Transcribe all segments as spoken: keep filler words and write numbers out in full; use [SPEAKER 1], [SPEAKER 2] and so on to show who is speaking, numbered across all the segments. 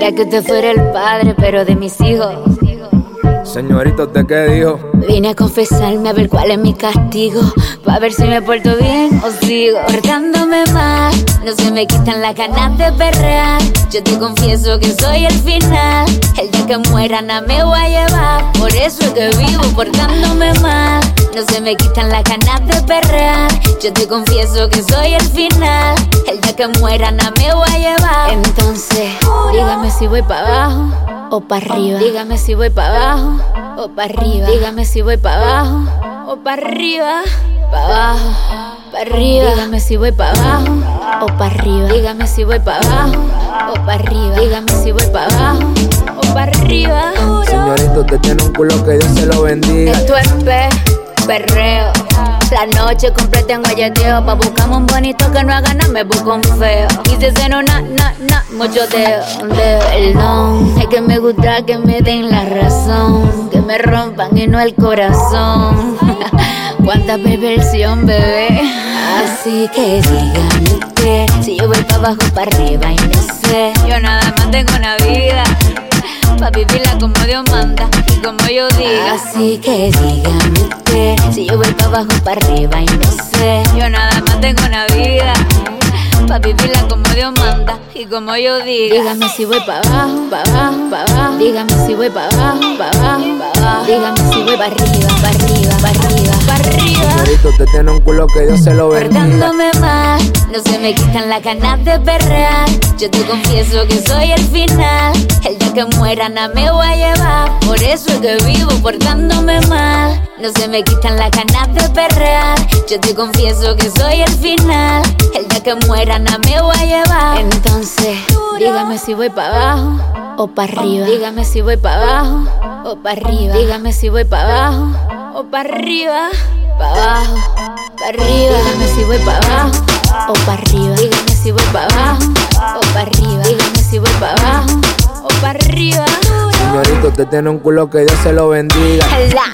[SPEAKER 1] Quisiera que usted fuera el padre, pero de mis hijos.
[SPEAKER 2] Señorita, ¿usted qué dijo?
[SPEAKER 1] Vine a confesarme a ver cuál es mi castigo, pa' ver si me porto bien o sigo portándome mal. No se me quitan las ganas de perrear. Yo te confieso que soy el final. El día que muera nada me voy a llevar. Por eso es que vivo portándome mal. No se me quitan las ganas de perrear. Yo te confieso que soy el final. El día que muera nada me voy a llevar. Entonces, dígame si voy pa' abajo o pa' arriba. Dígame si voy pa' abajo o pa' arriba. Dígame si voy pa' abajo o pa' arriba. Pa' abajo, pa' arriba. Dígame si voy pa' abajo o pa' arriba. Dígame si voy pa' abajo o pa' arriba. Dígame si voy pa' abajo o pa' arriba.
[SPEAKER 2] Señorita, usted tiene un culo que Dios se lo bendiga.
[SPEAKER 1] Esto es pe, perreo. La noche completa en guayeteo. Pa' buscarme un bonito que no haga nada, me busco un feo. Y si se no, na, na, na, mucho deo, deo. Perdón, es que me gusta que me den la razón, que me rompan y no el corazón. Cuánta perversión, bebé. Así que dígame usted, si yo voy pa' abajo, pa' arriba y no sé. Yo nada más tengo una vida, pa' vivirla como Dios manda y como yo diga. Así que dígame usted, si yo voy pa' abajo, pa' arriba y no sé. Yo nada más tengo una vida, pa' vivirla como Dios manda y como yo diga. Dígame si voy pa' abajo, pa' abajo, pa' abajo. Dígame si voy pa' abajo, pa' abajo, pa' abajo. Dígame si voy pa' arriba, pa' arriba, pa' arriba, pa' arriba.
[SPEAKER 2] Señorita, usted tiene un culo que Dios se lo bendiga.
[SPEAKER 1] Portándome mal, no se me quitan las ganas de perrear. Yo te confieso que soy el final. El día que muera nada me voy a llevar. Por eso es que vivo portándome mal. No se me quitan las ganas de perrear. Yo te confieso que soy el final. El día que muera nada me voy a llevar. Entonces, dígame si voy pa' abajo o pa' arriba. Dígame si voy pa' abajo o pa' arriba. Dígame si voy pa' abajo o pa' arriba. Pa' abajo, pa' arriba. Dígame si voy pa' abajo o pa' arriba. Dígame si voy pa' abajo o pa' arriba. Dígame si voy pa' abajo o pa' arriba.
[SPEAKER 2] Señorita, usted tiene un culo que Dios se lo bendiga.
[SPEAKER 1] La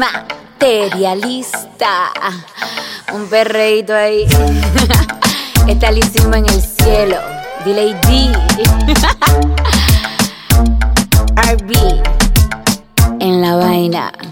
[SPEAKER 1] materialista. Un perreíto ahí. Está lísimo en el cielo. Dile D. R B en la vaina.